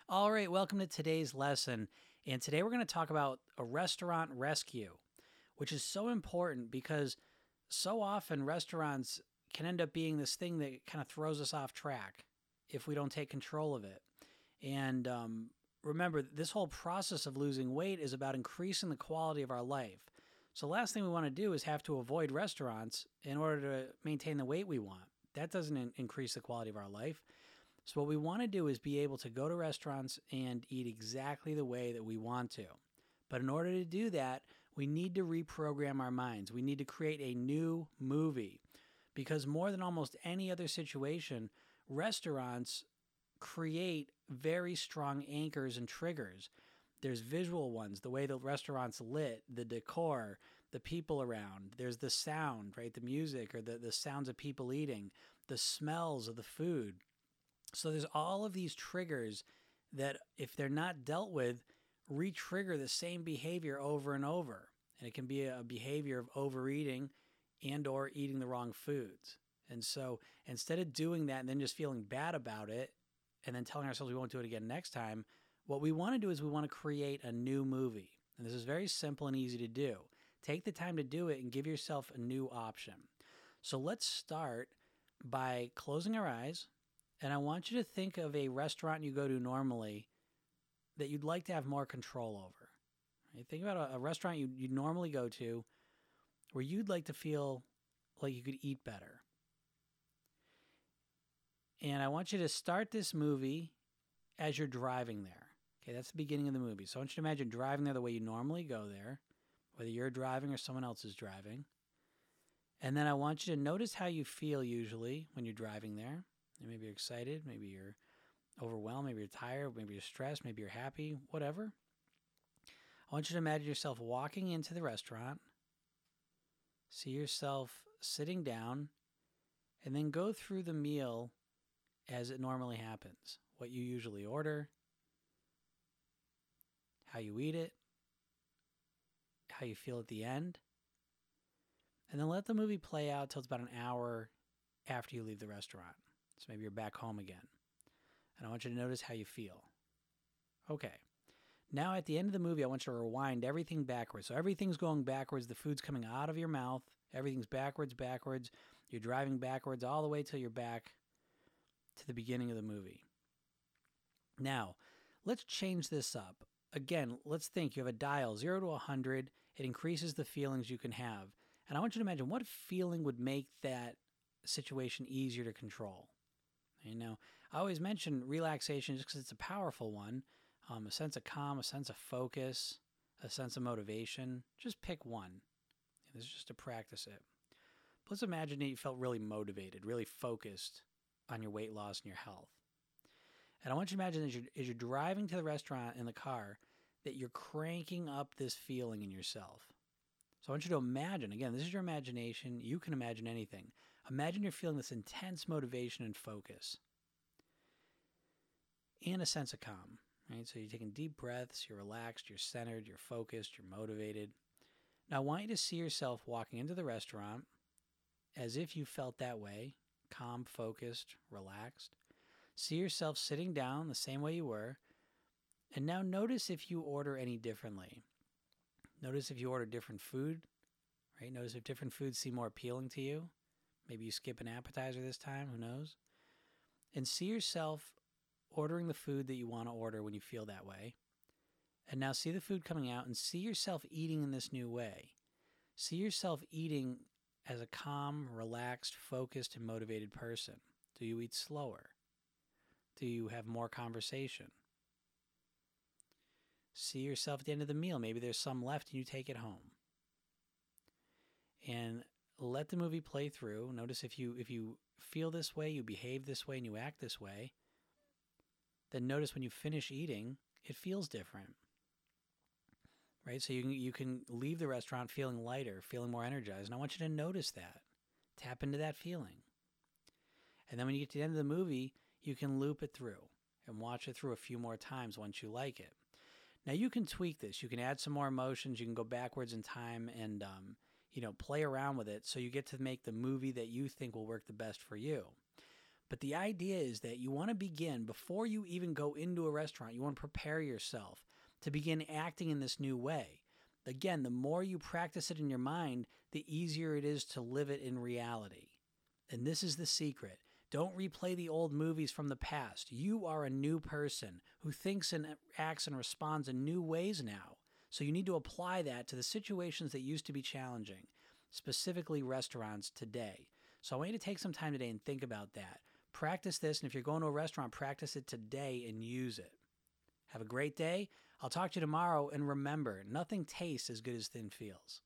All right, welcome to today's lesson. And today we're going to talk about a restaurant rescue, which is so important because so often restaurants can end up being this thing that kind of throws us off track if we don't take control of it. And remember, this whole process of losing weight is about increasing the quality of our life. So, the last thing we want to do is have to avoid restaurants in order to maintain the weight we want. That doesn't increase the quality of our life. So, what we want to do is be able to go to restaurants and eat exactly the way that we want to. But in order to do that, we need to reprogram our minds. We need to create a new movie because more than almost any other situation, restaurants create very strong anchors and triggers. There's visual ones, the way the restaurant's lit, the decor, the people around. There's the sound, right? The music or the sounds of people eating, the smells of the food. So there's all of these triggers that, if they're not dealt with, re-trigger the same behavior over and over. And it can be a behavior of overeating and or eating the wrong foods. And so instead of doing that and then just feeling bad about it and then telling ourselves we won't do it again next time, what we want to do is we want to create a new movie. And this is very simple and easy to do. Take the time to do it and give yourself a new option. So let's start by closing our eyes. And I want you to think of a restaurant you go to normally that you'd like to have more control over. Right? Think about a restaurant you normally go to where you'd like to feel like you could eat better. And I want you to start this movie as you're driving there. Okay, that's the beginning of the movie. So I want you to imagine driving there the way you normally go there, whether you're driving or someone else is driving. And then I want you to notice how you feel usually when you're driving there. And maybe you're excited, maybe you're overwhelmed, maybe you're tired, maybe you're stressed, maybe you're happy, whatever. I want you to imagine yourself walking into the restaurant, see yourself sitting down, and then go through the meal as it normally happens. What you usually order, how you eat it, how you feel at the end. And then let the movie play out till it's about an hour after you leave the restaurant. So maybe you're back home again. And I want you to notice how you feel. Okay. Now at the end of the movie, I want you to rewind everything backwards. So everything's going backwards. The food's coming out of your mouth. Everything's backwards. You're driving backwards all the way till you're back to the beginning of the movie. Now, let's change this up. Again, let's think. You have a dial, 0 to 100. It increases the feelings you can have. And I want you to imagine what feeling would make that situation easier to control. You know, I always mention relaxation just because it's a powerful one. A sense of calm, a sense of focus, a sense of motivation. Just pick one. This is just to practice it. But let's imagine that you felt really motivated, really focused on your weight loss and your health. And I want you to imagine as you're driving to the restaurant in the car that you're cranking up this feeling in yourself. So I want you to imagine, again, this is your imagination. You can imagine anything. Imagine you're feeling this intense motivation and focus and a sense of calm, right? So you're taking deep breaths, you're relaxed, you're centered, you're focused, you're motivated. Now I want you to see yourself walking into the restaurant as if you felt that way, calm, focused, relaxed. See yourself sitting down the same way you were. And now notice if you order any differently. Notice if you order different food, right? Notice if different foods seem more appealing to you. Maybe you skip an appetizer this time, who knows? And see yourself ordering the food that you want to order when you feel that way. And now see the food coming out and see yourself eating in this new way. See yourself eating as a calm, relaxed, focused, and motivated person. Do you eat slower? Do you have more conversation? See yourself at the end of the meal. Maybe there's some left and you take it home. And let the movie play through. Notice if you feel this way, you behave this way, and you act this way, then notice when you finish eating, it feels different. Right? So you can leave the restaurant feeling lighter, feeling more energized. And I want you to notice that. Tap into that feeling. And then when you get to the end of the movie, you can loop it through and watch it through a few more times once you like it. Now you can tweak this. You can add some more emotions. You can go backwards in time and play around with it so you get to make the movie that you think will work the best for you. But the idea is that you want to begin, before you even go into a restaurant, you want to prepare yourself to begin acting in this new way. Again, the more you practice it in your mind, the easier it is to live it in reality. And this is the secret. Don't replay the old movies from the past. You are a new person who thinks and acts and responds in new ways now. So you need to apply that to the situations that used to be challenging, specifically restaurants today. So I want you to take some time today and think about that. Practice this, and if you're going to a restaurant, practice it today and use it. Have a great day. I'll talk to you tomorrow, and remember, nothing tastes as good as thin feels.